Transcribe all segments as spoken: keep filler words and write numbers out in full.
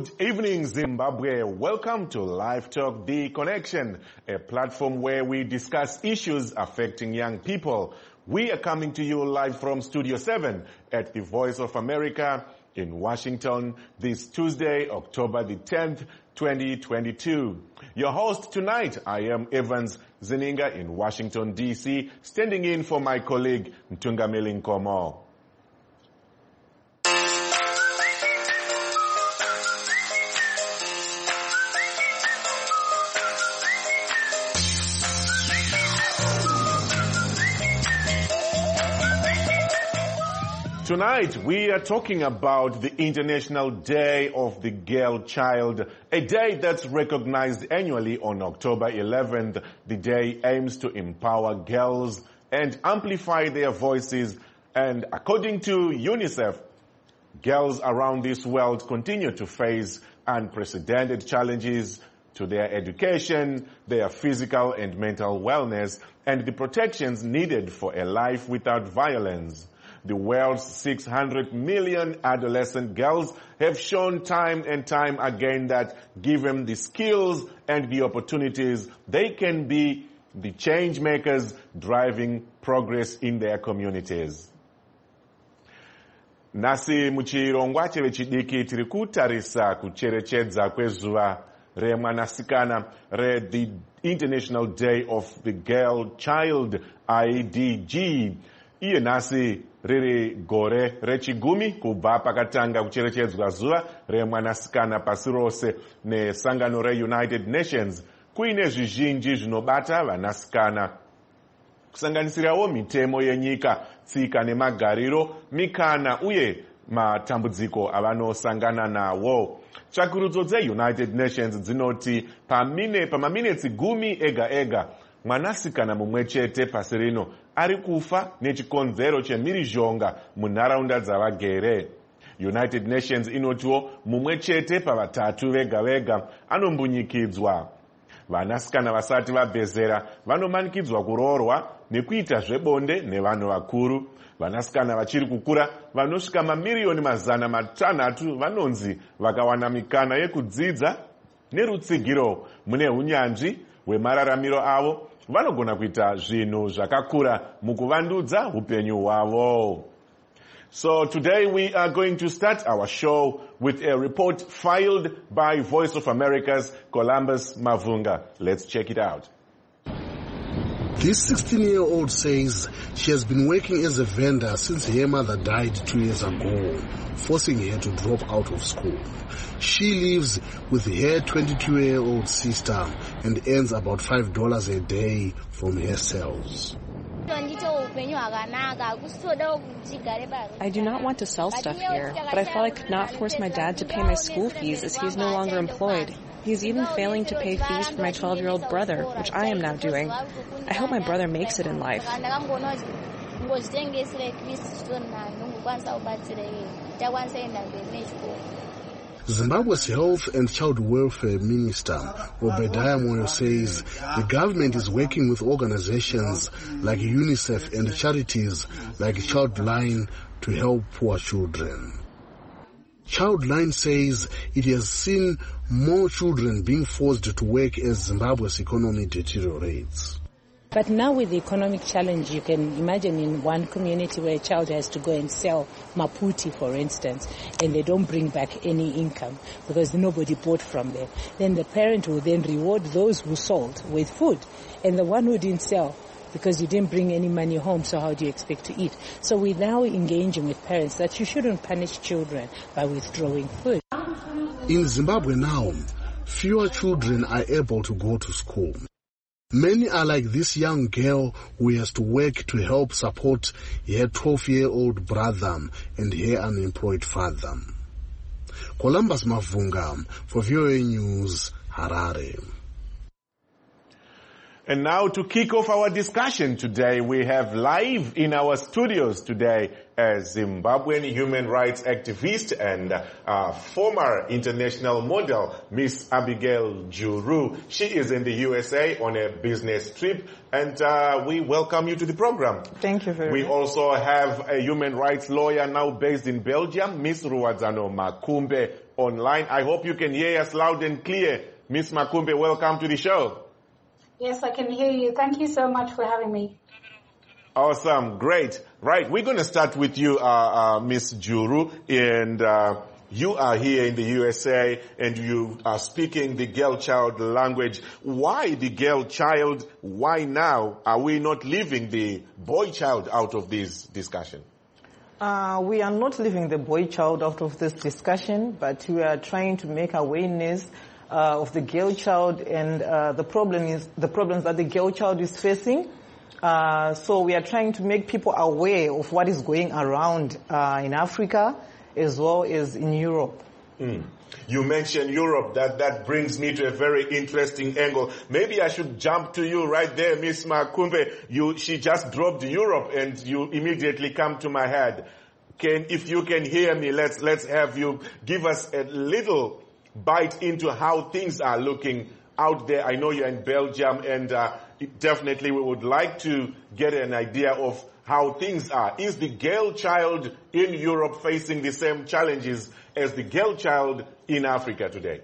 Good evening, Zimbabwe. Welcome to Live Talk, The Connection, a platform where we discuss issues affecting young people. We are coming to you live from Studio seven at the Voice of America in Washington this Tuesday, October the tenth, twenty twenty-two. Your host tonight, I am Evans Zininga in Washington, D C, standing in for my colleague, Mtungameli Nkomo. Tonight, we are talking about the International Day of the Girl Child, a day that's recognized annually on October eleventh. The day aims to empower girls and amplify their voices. And according to UNICEF, girls around this world continue to face unprecedented challenges to their education, their physical and mental wellness, and the protections needed for a life without violence. The world's six hundred million adolescent girls have shown time and time again that given the skills and the opportunities, they can be the change makers driving progress in their communities. Nasi muchirongwa chevechidiki tiri kutarisa kucherechedza kwezuva remwanasikana re the International Day of the Girl Child, I D G. Iye nasi riri gore rechigumi kubva pakatanga kucherechedzwa zuva remwanasikana pasi rose nesangano reUnited Nations. Kuine zvizhinji zvinobata vanasikana, kusanganisirawo mitemo yenyika, tsika nemagariro, mikana uye matambudziko avanosangana nawo. Tsvakurudzo dzeUnited Nations dzinoti pamine pamaminitsi gumi ega ega mwanasikana mumwe chete pasi rino ari kufa nechikonzero chemhirizhonga munharaunda dzavagere. United Nations inotiwo mumwe chete pavatatu vega vega anombunyikidzwa. Vanasikana vasati vabvezera vanomanikidzwa kuroorwa nekuita zvebonde nevanhu vakuru. Vanasikana vachiri kukura vanosvika mamiliyoni mazana matanhatu vanonzi vakawana mikana yekudzidza nerutsigiro mune unyanzvi hwemararamiro avo vanogona kuita zvinhu zvakakura mukuvandudza upenyu hwavo. So today we are going to start our show with a report filed by Voice of America's Columbus Mavunga. Let's check it out. This sixteen-year-old says she has been working as a vendor since her mother died two years ago, forcing her to drop out of school. She lives with her twenty-two-year-old sister and earns about five dollars a day from her sales. I do not want to sell stuff here, but I felt I could not force my dad to pay my school fees as he is no longer employed. He is even failing to pay fees for my twelve-year-old brother, which I am now doing. I hope my brother makes it in life. Zimbabwe's Health and Child Welfare Minister, Obadiah Moyo, says the government is working with organizations like UNICEF and charities like Childline to help poor children. Childline says it has seen more children being forced to work as Zimbabwe's economy deteriorates. But now with the economic challenge, you can imagine in one community where a child has to go and sell maputi, for instance, and they don't bring back any income because nobody bought from them. Then the parent will then reward those who sold with food, and the one who didn't sell, because you didn't bring any money home, so how do you expect to eat? So we're now engaging with parents that you shouldn't punish children by withdrawing food. In Zimbabwe now, fewer children are able to go to school. Many are like this young girl who has to work to help support her twelve-year-old brother and her unemployed father. Columbus Mavunga for V O A News, Harare. And now to kick off our discussion today, we have live in our studios today a Zimbabwean human rights activist and uh, former international model, Miss Abigail Juru. She is in the U S A on a business trip, and uh, we welcome you to the program. Thank you very we much. We also have a human rights lawyer now based in Belgium, Miss Ruwadzano Makumbe. online. I hope you can hear us loud and clear. Miss Makumbe, welcome to the show. Yes, I can hear you. Thank you so much for having me. Awesome. Great. Right. We're going to start with you, uh, uh, Miss Juru. And uh, you are here in the U S A and you are speaking the girl child language. Why the girl child? Why now? Are we not leaving the boy child out of this discussion? Uh, we are not leaving the boy child out of this discussion, but we are trying to make awareness Uh, of the girl child and uh, the problem is the problems that the girl child is facing. Uh, so we are trying to make people aware of what is going around uh, in Africa as well as in Europe. Mm. You mentioned Europe. That that brings me to a very interesting angle. Maybe I should jump to you right there, Miss Makumbe. You, she just dropped Europe, and you immediately come to my head. Can, if you can hear me, let's let's have you give us a little bite into how things are looking out there. I know you're in Belgium, and uh, definitely we would like to get an idea of how things are. Is the girl child in Europe facing the same challenges as the girl child in Africa today?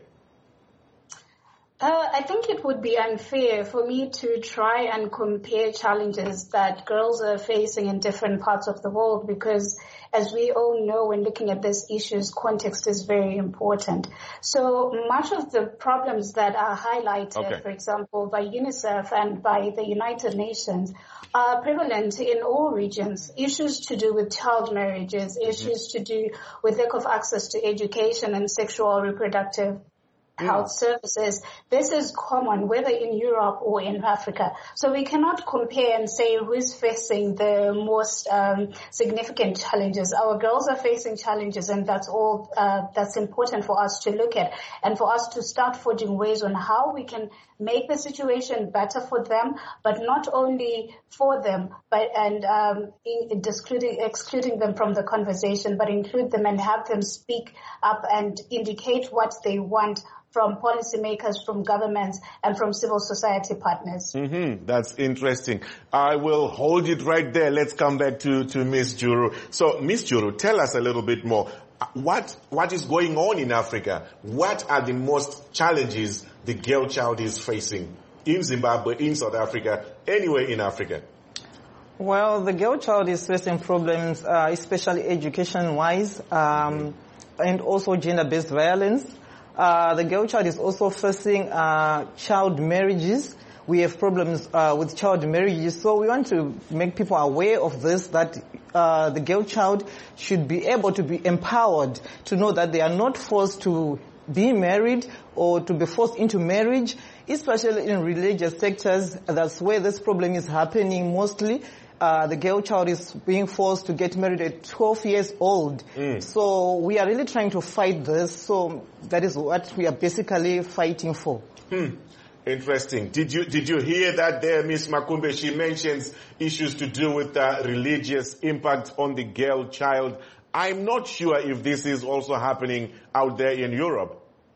Uh, I think it would be unfair for me to try and compare challenges that girls are facing in different parts of the world because, as we all know, when looking at these issues, context is very important. So much of the problems that are highlighted, okay. for example, by UNICEF and by the United Nations are prevalent in all regions. Issues to do with child marriages, mm-hmm. issues to do with lack of access to education and sexual reproductive health services. This is common whether in Europe or in Africa. So we cannot compare and say who's facing the most um, significant challenges. Our girls are facing challenges, and that's all uh, that's important for us to look at and for us to start forging ways on how we can make the situation better for them, but not only for them, but and um, in, excluding, excluding them from the conversation, but include them and have them speak up and indicate what they want from policymakers, from governments, and from civil society partners. Mm-hmm. That's interesting. I will hold it right there. Let's come back to, to Miss Juru. So, Miss Juru, tell us a little bit more. What What is going on in Africa? What are the most challenges the girl child is facing in Zimbabwe, in South Africa, anywhere in Africa? Well, the girl child is facing problems, uh, especially education-wise, um, mm-hmm. and also gender-based violence. Uh, the girl child is also facing uh, child marriages. We have problems uh, with child marriages, so we want to make people aware of this, that uh, the girl child should be able to be empowered to know that they are not forced to be married or to be forced into marriage, especially in religious sectors. That's where this problem is happening mostly. Uh, the girl child is being forced to get married at twelve years old. Mm. So we are really trying to fight this. So that is what we are basically fighting for. Hmm. Interesting. Did you did you hear that there, Miss Makumbe? She mentions issues to do with uh, religious impact on the girl child. I'm not sure if this is also happening out there in Europe.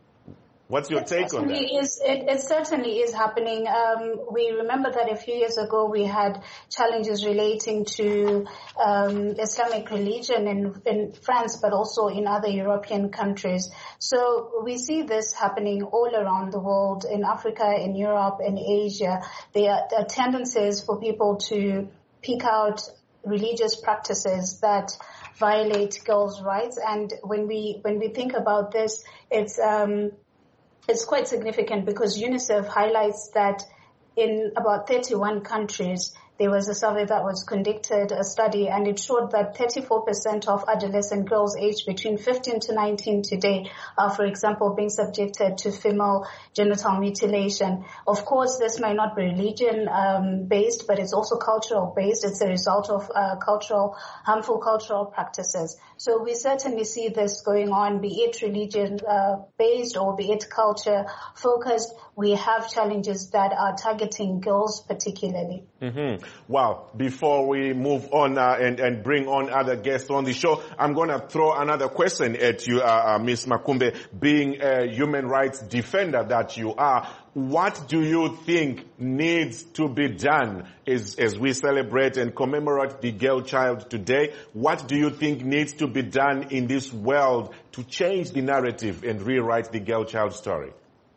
What's your it take on that? Is, it, it certainly is happening. Um, we remember that a few years ago we had challenges relating to um, Islamic religion in, in France, but also in other European countries. So we see this happening all around the world, in Africa, in Europe, in Asia. There are, there are tendencies for people to pick out religious practices that violate girls' rights. And when we when we think about this, it's um, It's quite significant because UNICEF highlights that in about thirty-one countries, there was a survey that was conducted, a study, and it showed that thirty-four percent of adolescent girls aged between fifteen to nineteen today are, for example, being subjected to female genital mutilation. Of course, this might not be religion-based, um, but it's also cultural-based. It's a result of uh, cultural, harmful cultural practices. So we certainly see this going on, be it religion-based uh, or be it culture-focused. We have challenges that are targeting girls particularly. Mm-hmm. Well, before we move on uh, and, and bring on other guests on the show, I'm going to throw another question at you, uh, uh, Miss Makumbe. Being a human rights defender that you are, what do you think needs to be done as, as we celebrate and commemorate the girl child today? What do you think needs to be done in this world to change the narrative and rewrite the girl child story?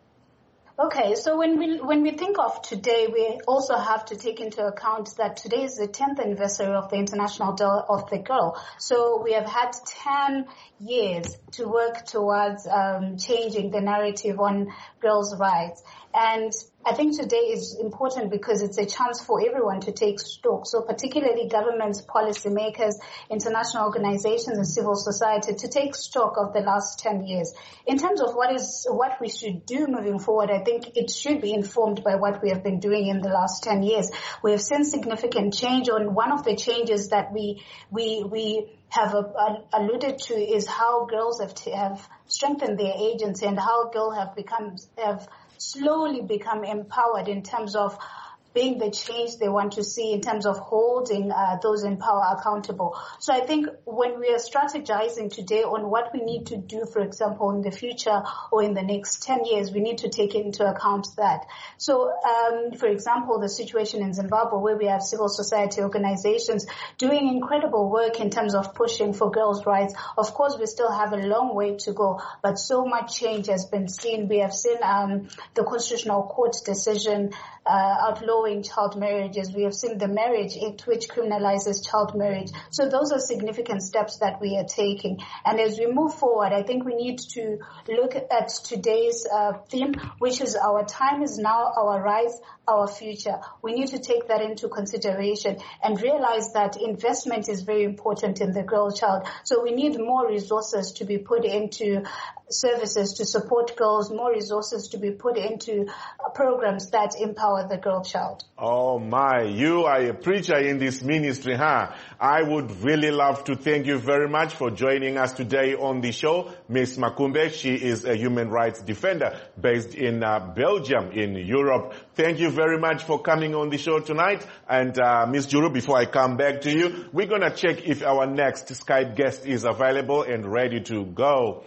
Okay, so when we when we think of today, we also have to take into account that today is the tenth anniversary of the International Day of the Girl. So we have had ten years to work towards um, changing the narrative on girls' rights. And I think today is important because it's a chance for everyone to take stock. So particularly governments, policymakers, international organizations, and civil society to take stock of the last ten years. In terms of what is what we should do moving forward, I think it should be informed by what we have been doing in the last ten years. We have seen significant change. On one of the changes that we we we have uh, alluded to is how girls have to have strengthened their agency and how girls have become have slowly become empowered in terms of being the change they want to see, in terms of holding uh, those in power accountable. So I think when we are strategizing today on what we need to do, for example, in the future or in the next ten years, we need to take into account that. So, um, for example, the situation in Zimbabwe where we have civil society organizations doing incredible work in terms of pushing for girls' rights. Of course, we still have a long way to go, but so much change has been seen. We have seen um, the Constitutional Court decision uh, outlawing child marriages. We have seen the Marriage Act, which criminalizes child marriage. So those are significant steps that we are taking. And as we move forward, I think we need to look at today's uh, theme, which is our time is now, our rights, our future. We need to take that into consideration and realize that investment is very important in the girl child. So we need more resources to be put into services to support girls, more resources to be put into programs that empower the girl child. Oh my, you are a preacher in this ministry, huh? I would really love to thank you very much for joining us today on the show. Miss Makumbe, she is a human rights defender based in uh, Belgium in Europe. Thank you very much for coming on the show tonight. And uh, Miss Juru, before I come back to you, we're going to check if our next Skype guest is available and ready to go.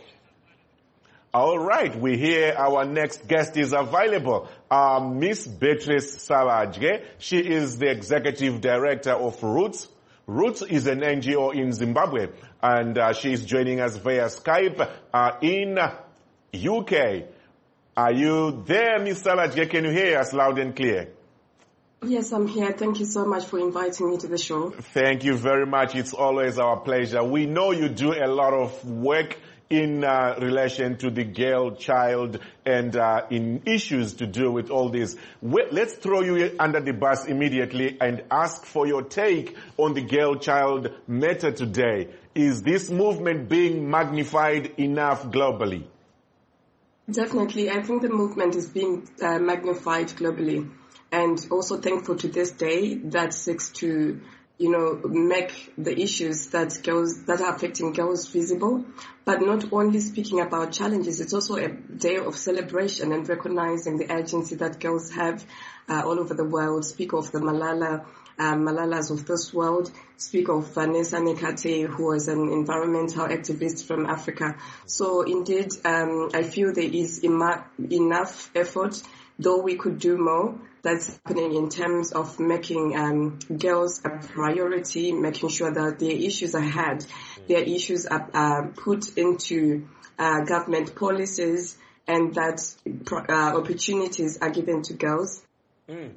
All right, we hear our next guest is available. Uh, Miss Beatrice Salajge. She is the executive director of Roots. Roots is an N G O in Zimbabwe, and uh, she is joining us via Skype uh, in U K. Are you there, Miss Salajge? Can you hear us loud and clear? Yes, I'm here. Thank you so much for inviting me to the show. Thank you very much. It's always our pleasure. We know you do a lot of work in uh, relation to the girl child and uh, in issues to do with all this. We, let's throw you under the bus immediately and ask for your take on the girl child matter today. Is this movement being magnified enough globally? Definitely. I think the movement is being uh, magnified globally, and also thankful to this day that seeks to you know, make the issues that girls, that are affecting girls visible, but not only speaking about challenges, it's also a day of celebration and recognizing the agency that girls have uh, all over the world. Speak of the Malala, uh, Malalas of this world. Speak of Vanessa Nekate, who is an environmental activist from Africa. So indeed, um, I feel there is ima- enough effort, though we could do more. That's happening in terms of making um, girls a priority, making sure that their issues are heard, their issues are uh, put into uh, government policies, and that uh, opportunities are given to girls. Mm.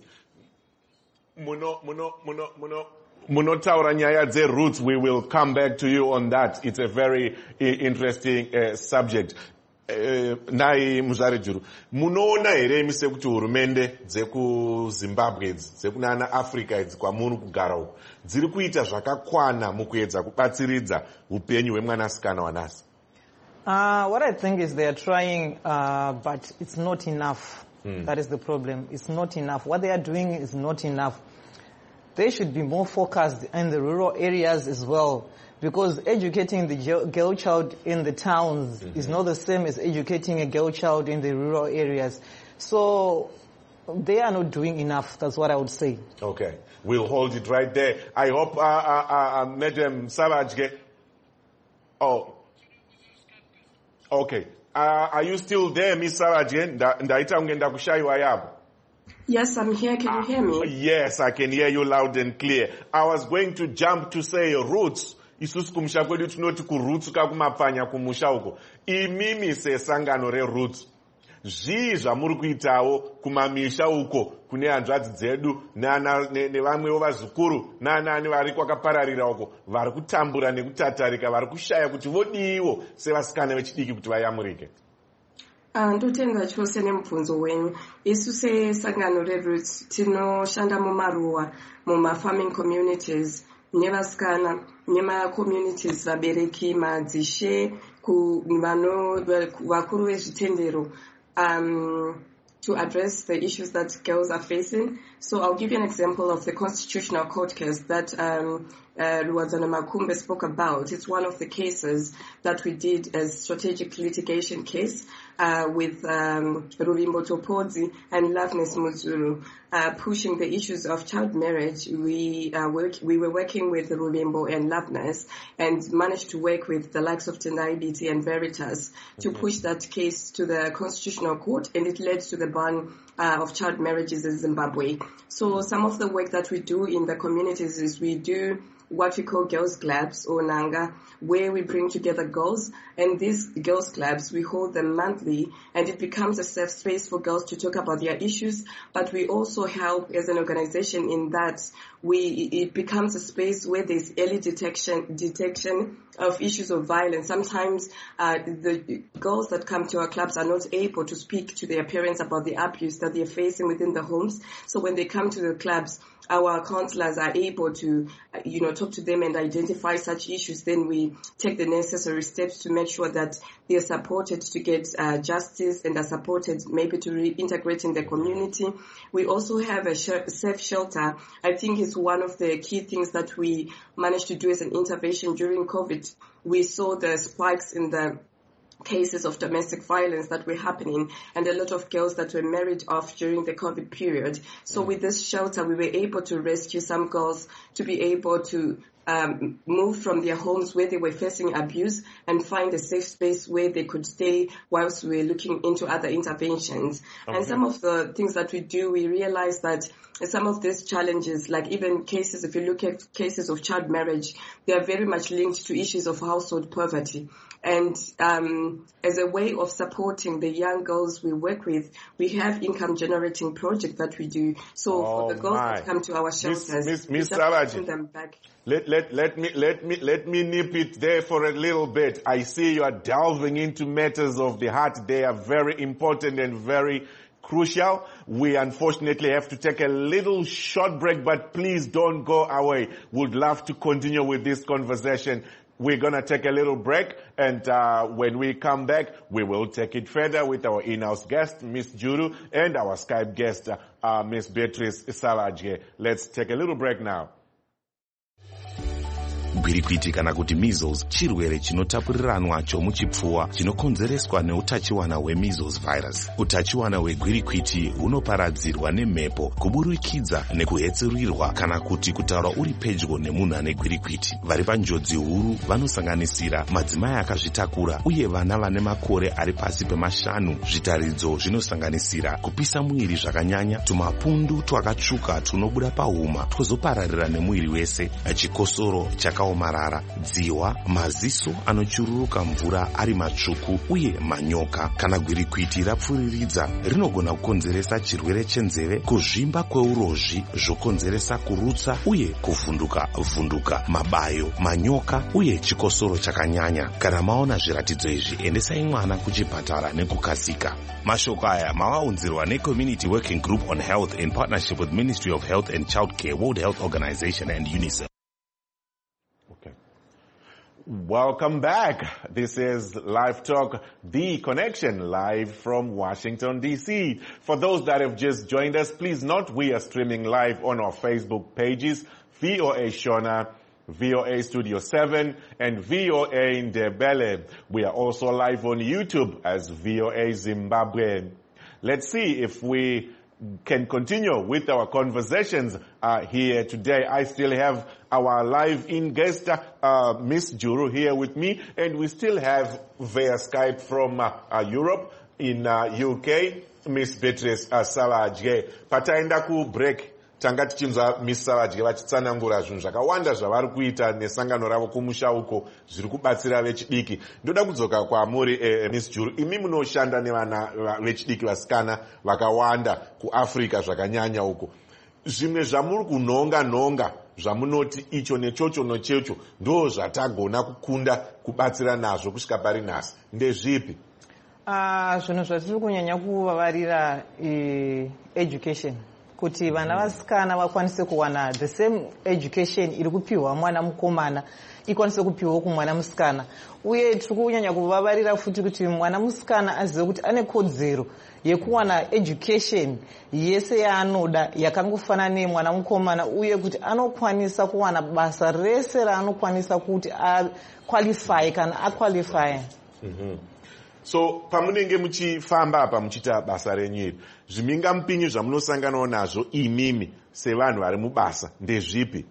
Muno, muno, muno, muno. Munotaura nyaya dze roots, we will come back to you on that. It's a very uh, interesting uh, subject. Uh, nai muzare juru munoona here mise kuti hurumende dzekuzimbabwe dzekunana africa idzi kwamuri kugara uku dziri kuita zvakakwana mukuedza kubatsiridza upenyu hwemwanasikana wanhasi? Uh, what I think is they are trying, uh, but it's not enough. Mm. That is the problem. It's not enough. What they are doing is not enough. They should be more focused in the rural areas as well, because educating the girl child in the towns mm-hmm. is not the same as educating a girl child in the rural areas. So they are not doing enough. That's what I would say. Okay. We'll hold it right there. I hope, uh, uh, uh, Madam Salajge. Oh. Okay. Uh, are you still there, Miss Savaje? Ndaita ungenda kushaiwa yapo. Yes, I'm here. Can you hear me? Uh, yes, I can hear you loud and clear. I was going to jump to say roots. Isusu kumusha kwedu tunoti kuroots kakumapfanya kumusha uko. Imimi se sangano re roots. Zvii zvamuri kuitawo kumamisha uko kune hanzvadzi dzedu nevamwewo vazukuru naanani vari kwakapararira uko vari kutambura nekutatarika vari kushaya kuti vodiiwo sevasikana vechidiki kuti vayamurike. Ndotenda chose nemubvunzo wenyu. Isu sesangano reRoots tinoshanda mumaruwa muma-farming communities nevasikana nema-communities vabereki madzishe vakuru vezvitendero um, to address the issues that girls are facing. So I'll give you an example of the constitutional court case that um, uh, Ruwadzana Makumbe spoke about. It's one of the cases that we did as strategic litigation case uh, with um, Ruvimbo Topodzi and Loveness Muzuru uh, pushing the issues of child marriage. We uh, work, we were working with Ruvimbo and Loveness and managed to work with the likes of Tendai B T and Veritas to mm-hmm. push that case to the constitutional court, and it led to the ban uh, of child marriages in Zimbabwe. So some of the work that we do in the communities is we do what we call girls clubs or Nanga, where we bring together girls, and these girls clubs, we hold them monthly, and it becomes a safe space for girls to talk about their issues, but we also help as an organization in that we, it becomes a space where there's early detection, detection of issues of violence. Sometimes uh, the girls that come to our clubs are not able to speak to their parents about the abuse that they're facing within the homes. So when they come to the clubs, our counselors are able to, you know, talk to them and identify such issues. Then we take the necessary steps to make sure that they are supported to get uh, justice and are supported maybe to reintegrate in the community. We also have a sh- safe shelter. I think it's one of the key things that we managed to do as an intervention during COVID. We saw the spikes in the cases of domestic violence that were happening and a lot of girls that were married off during the COVID period. So with this shelter, we were able to rescue some girls to be able to um, move from their homes where they were facing abuse and find a safe space where they could stay whilst we were looking into other interventions. Okay. And some of the things that we do, we realize that some of these challenges, like even cases, if you look at cases of child marriage, they are very much linked to issues of household poverty. And um, as a way of supporting the young girls we work with, we have income generating project that we do. So oh for the girls my. that come to our shelters, Miss, Miss, we Miss them back. Let, let, let me, let me, let me nip it there for a little bit. I see you are delving into matters of the heart. They are very important and very crucial. We unfortunately have to take a little short break, but please don't go away. Would love to continue with this conversation. We're going to take a little break, and uh, when we come back, we will take it further with our in-house guest, Miss Juru, and our Skype guest, uh, Miss Beatrice Savaje. Let's take a little break now. Gwirikwiti kana kuti measles chirwere chinotapuriranwa chomuchipfuwa chinokonzereswa neutachiwana hwemeasles virus. Utachiwana hwegwirikwiti hunoparadzirwa nemhepo, kuburikidza nekuhetserurirwa kana kuti kutaura uri pedyo nemunhu ane gwirikwiti. Vari panjodzi huru vanosanganisira madzimai akazvitakura uye vana vane makore ari pasi pemashanu. Zvitaridzo zvinosanganisira kupisa mwiri zvakanyanya, tumapundu twakatsvuka tunobuda pahuma twozopararira nemwiri wese, chikosoro chaka omarara, dziwa, maziso anochururuka mvura ari matsvuku uye manyoka. Kana gwirikwiti rapfuriridza, rinogona kukonzeresa chirwere chenzeve, kuzvimba kweurozvi zvokonzeresa kurutsa uye kuvhunduka vhunduka, mabayo, manyoka uye chikosoro chakanyanya. Kana maona zviratidzo izvi, endesai mwana kuchipatara nekukasika. Mashoko aya mavaunzirwa neCommunity Working Group on Health in partnership with Ministry of Health and Child Care, World Health Organization and UNICEF. Welcome back. This is Live Talk, The Connection, live from Washington, D C. For those that have just joined us, please note we are streaming live on our Facebook pages, V O A Shona, V O A Studio seven, and V O A Ndebele. We are also live on YouTube as V O A Zimbabwe. Let's see if we can continue with our conversations uh, here today. I still have our live-in guest, uh, Miss Juru, here with me, and we still have via Skype from uh, uh, Europe, in uh, U K, Miss Beatrice uh, Savage. Pataenda ku break, tanga tichinzwa Miss Savage vachitsanangura zvinhu zvakawanda zvavari kuita nesangano ravo kumusha uko zviri kubatsira vechidiki. Ndoda kudzoka kwamuri eh, Miss Juru, imi munoshanda nevana vechidiki vasikana vakawanda kuAfrica zvakanyanya uko. Zvimwe zvamuri kunonga nonga zvamunoti icho nechocho nechocho ndo zvatagona kukunda kubatsira nazvo kusvika pari nhasi ndezvipi? Uh, zvinhu zvatiri kunyanya kuvavarira uh, education, kuti vana vasikana vakwanise kuwana the same education iri kupiwa mwana mukomana ikwanise kupiwa kumwana musikana, uye tiri kunyanya kuvavarira futi kuti mwana musikana azive kuti ane kodzero yekuwana education yese yaanoda yakangofanana nemwana mukomana, uye kuti anokwanisa kuwana basa rese raanokwanisa kuti aqualify kana aqualify. Mm-hmm. So pamunenge muchifamba apa muchita basa renyu iri, zvimingamupinyi zvamunosanganawo nazvo imimi sevanhu vari mubasa ndezvipi?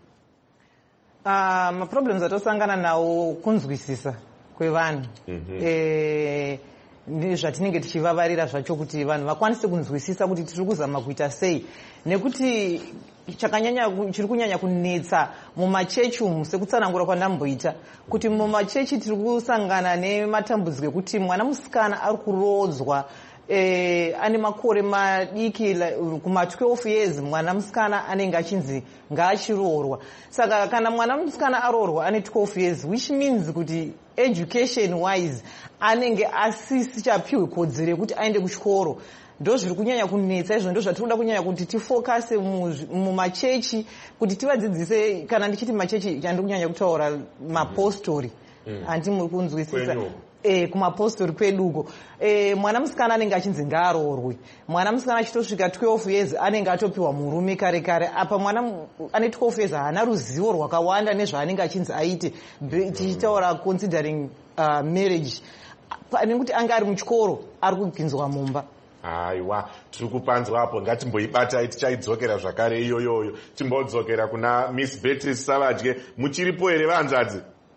Uh, maproblems atosangana nawo kunzwisisa kwevanhu. Mm-hmm. eh, zvatinenge tichivavarira zvacho kuti vanhu vakwanise kunzwisisa kuti tiri kuzama kuita sei, nekuti chakanyanya chiri kunyanya kunetsa mumachechi umu sekutsanangura kwandamboita kuti mumachechi tiri kusangana nematambudziko ekuti mwana musikana ari kurodzwa eh, ane makore madiki kuma twelve years mwana musikana anenge achinzi ngaachiroorwa. Saka kana mwana musikana aroorwa ane twelve years, which means kuti education wise anenge asisichapiwe kodzero yekuti aende kuchikoro. Ndo zviri kunyanya kunetsa izvo, ndo zvatinoda kunyanya kuti tifokase mumachechi kuti tivadzidzise. Kana ndichiti machechi handiri kunyanya kutaura mapostori, handi muri kunzwisisa. Eh, kumapostori kweduko eh, mwana musikana anenge achinzi ngaaroorwe. Mwana musikana achitosvika twelve years anenge atopiwa murume kare kare. Apa mwana ane twelve years haana ruzivo rwakawanda nezvaanenge achinzi aite, tichitaura considering uh, marriage, nekuti anga ari muchikoro ari kupinzwa mumba. Aiwa, tiri kupanzwa apo, ngatimboibatai tichaidzokera zvakare iyoyoyo. Timbodzokera kuna Miss Beatrice Savage. Muchiripo here vanzvadzi?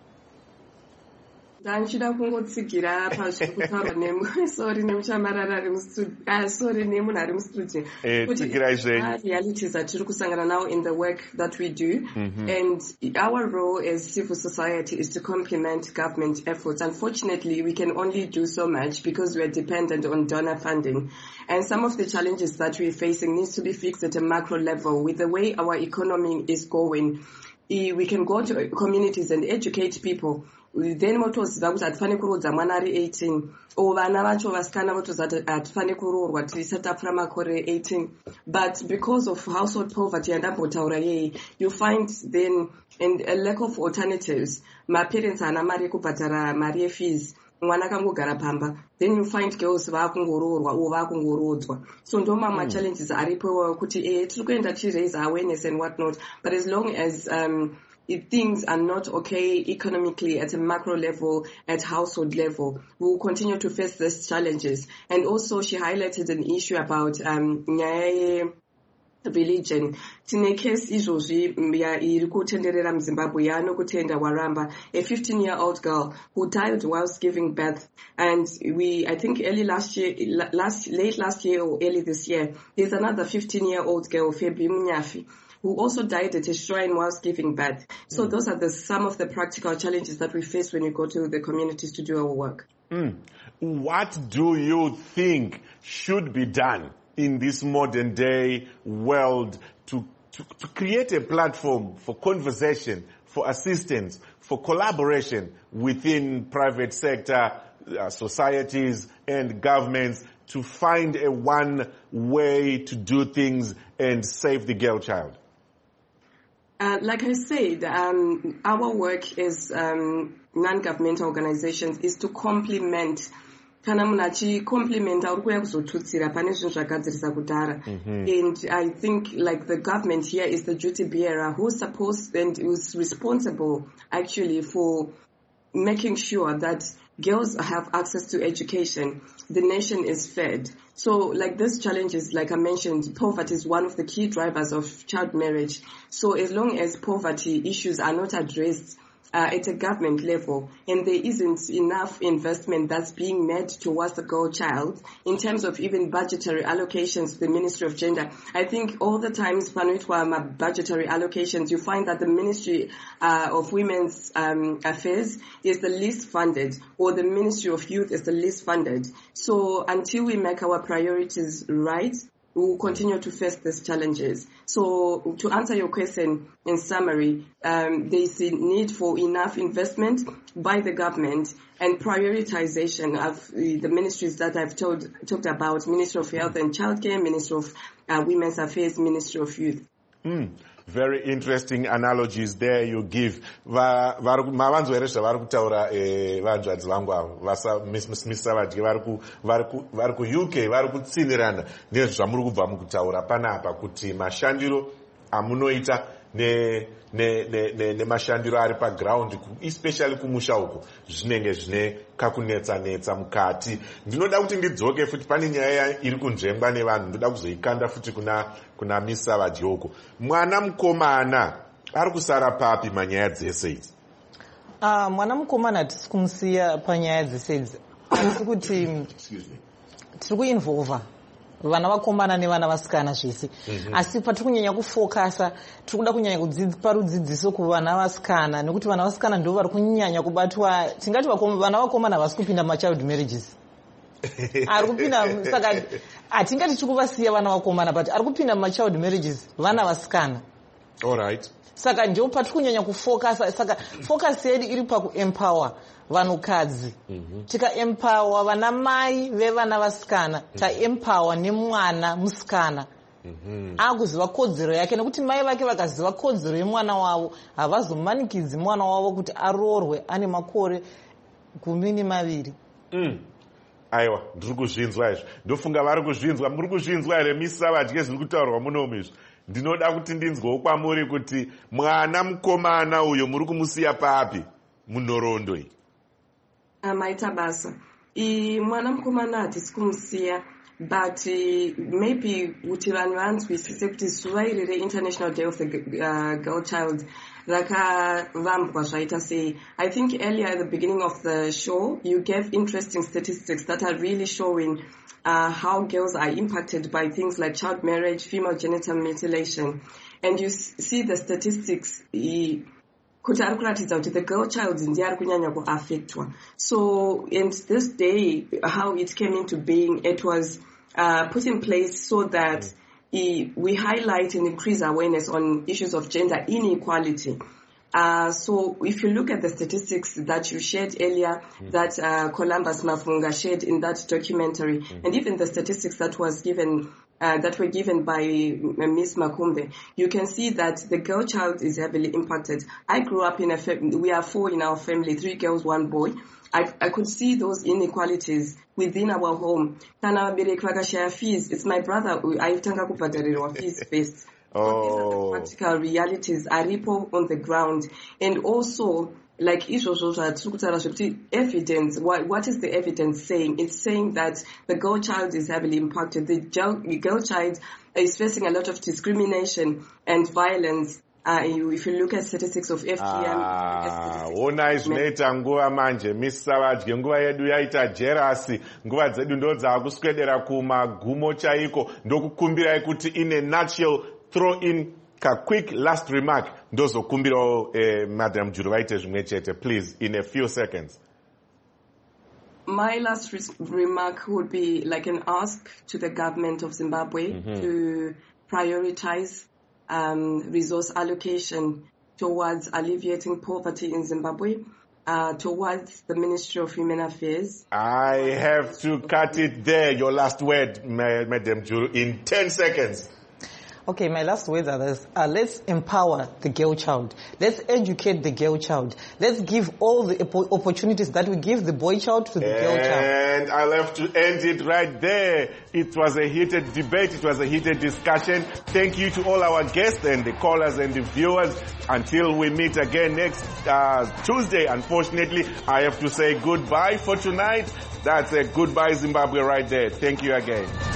Ndanchida kungotsigira pazviri kutaura nemu sorry nemuchamarara ari mustudio ah sorry nemunhu ari mustudio eh tsigirai zvenyu realities atiri kusangana now in the work that we do. Mm-hmm. And our role as civil society is to complement government efforts. Unfortunately, we can only do so much because we are dependent on donor funding, and some of the challenges that we're facing needs to be fixed at a macro level. With the way our economy is going, we can go to communities and educate people. Then votoziva kuti hatifani kurodza mwana ari eighteen, o vana vacho vasikana votoziva kuti hatifani kuroorwa tisati tapfuura makore eighteen. But because of household poverty yandambotaura yei, you find then and a lack of alternatives. Maparents haana mari yekubhadhara mari yefees, mwana akangogara pamba. Then you find girls vaakungoroorwa o vaakungorodzwa. So ndo mamwe challenges aripo kuti eh tiri kuenda tichiraise awareness and what not, but as long as um if things are not okay economically at a macro level, at household level, we will continue to face these challenges. And also she highlighted an issue about um religion. Tine case izvozvi iri kutenderera muZimbabwe yaanokutenda Waramba, a fifteen year old girl who died whilst giving birth. And we, I think early last year, last late last year or early this year, there's another fifteen year old girl, Febi Munyafi, who also died at a shrine whilst giving birth. So mm. those are the some of the practical challenges that we face when we go to the communities to do our work. Mm. What do you think should be done in this modern day world to, to, to create a platform for conversation, for assistance, for collaboration within private sector, uh, societies and governments to find a one way to do things and save the girl child? Uh, like I said, um, our work as um, non-governmental organizations is to complement kana munhu achikomplimenta uri kuuya kuzotutsira pane zvinhu zvagadzirisa kudhara. And I think like the government here is the duty bearer who's supposed and who's responsible actually for making sure that girls have access to education, the nation is fed. So like these challenges, like I mentioned, poverty is one of the key drivers of child marriage. So as long as poverty issues are not addressed uh, at a government level, and there isn't enough investment that's being made towards the girl child in terms of even budgetary allocations to the Ministry of Gender, I think all the times Panuitwa budgetary allocations, you find that the Ministry uh, of Women's um, Affairs is the least funded, or the Ministry of Youth is the least funded. So until we make our priorities right, we will continue to face these challenges. So to answer your question in summary, um, there is a need for enough investment by the government and prioritization of the, the ministries that I've told, talked about, Ministry of Health and Childcare, Ministry of uh, Women's Affairs, Ministry of Youth. Mm. Very interesting analogies there you give. Mavanzweresha vari kutaura vanzvadzi vangu avo vasamisa vadyi vari ku-U K vari kutsinirana nezvamuri kubva mukutaura panapa kuti mashandiro amunoita nemashandiro ari paground especially kumusha uko zvinenge zvine kakunetsa-netsa mukati. Ndinoda kuti ndidzoke futi pane nyaya iri kunzvengwa nevanhu ndoda kuzoikanda futi kuna kuna misa vadyoko. Mwana mukomana ari kusara papi manyaya dzese idzi? Uh, mwana mukomana tisi kumusiya panyaya dzese idzi, asi kuti tiri kuinvolva vana vakomana nevana vasikana zvese. Mm-hmm. Asi patiri kunyanya kufokasa tiri kuda kunyanya kupa rudzidziso kuvana vasikana, nekuti vana vasikana ndo vari kunyanya kubatwa. Tingati vana vakomana vasi kupinda machild marriages ari kupinda, saka hatingati tiri kuvasiya vana vakomana, but ari kupinda machild marriages vana vasikana. All right. Saka ndio patiri kunyanya kufokasa. Saka focus yedu iri pakuempower vanhukadzi. Mm-hmm. Tikaempower vana mai vevana vasikana, mm-hmm. taempower nemwana musikana. Mm-hmm. Akuziva kodzero yake, nekuti mai vake vakaziva kodzero yemwana wavo havazomanikidzi mwana wavo kuti aroorwe ane makore gumi nemaviri. Mm. Aiwa, ndiri kuzvinzwa izvo. Ndofunga vari kuzvinzwa. Muri kuzvinzwa here misa vadye zviri kutaurwa munomu izvo? Ndinoda kuti ndinzwewo kwamuri kuti mwana mukomana uyo muri kumusiya papi munhoroondo iyi? Maita basa. I mwana mukomana hatisi kumusiya, but uh, maybe kuti vanhu vanzwisise kuti zuva iri re-International Day of the uh, Girl Child rakavambwa zvaita sei. I think earlier at the beginning of the show, you gave interesting statistics that are really showing uh, how girls are impacted by things like child marriage, female genital mutilation. And you see the statistics, kuti ari kuratidza kuti the girl child ndiye ari kunyanya kuaffectwa. So, and this day, how it came into being, it was uh, put in place so that mm. e, we highlight and increase awareness on issues of gender inequality. Uh, so if you look at the statistics that you shared earlier, mm. that uh, Columbus Mafunga shared in that documentary, mm. and even the statistics that was given Uh, that were given by uh, Miss Makumbe, you can see that the girl child is heavily impacted. I grew up in a family, we are four in our family, three girls, one boy. I, I could see those inequalities within our home. Fees, it's my brother, I fees first. Oh. So these are the practical realities, are on the ground. And also, like evidence, what, what is the evidence saying? It's saying that the girl child is heavily impacted. The girl, the girl child is facing a lot of discrimination and violence. Uh, you, if you look at statistics of F G M, ah, ona izvinoita nguva manje misa vadye nguva yedu yaita jerasi, nguva dzedu ndo dzakuswedera kumagumo chaiko. Ndokukumbirai kuti in a nutshell throw in a quick last remark ndozokumbirawo eh, Madam Juru vaite zvimwe chete, please, in a few seconds. My last re remark would be like an ask to the government of Zimbabwe mm-hmm. to prioritize um, resource allocation towards alleviating poverty in Zimbabwe, uh, towards the Ministry of Human Affairs. I have to cut it there. Your last word, Madam Juru, in ten seconds. Okay, my last words are this. Uh, let's empower the girl child. Let's educate the girl child. Let's give all the opportunities that we give the boy child to the and girl child. And I'll have to end it right there. It was a heated debate. It was a heated discussion. Thank you to all our guests and the callers and the viewers. Until we meet again next uh, Tuesday, unfortunately, I have to say goodbye for tonight. That's a goodbye Zimbabwe right there. Thank you again.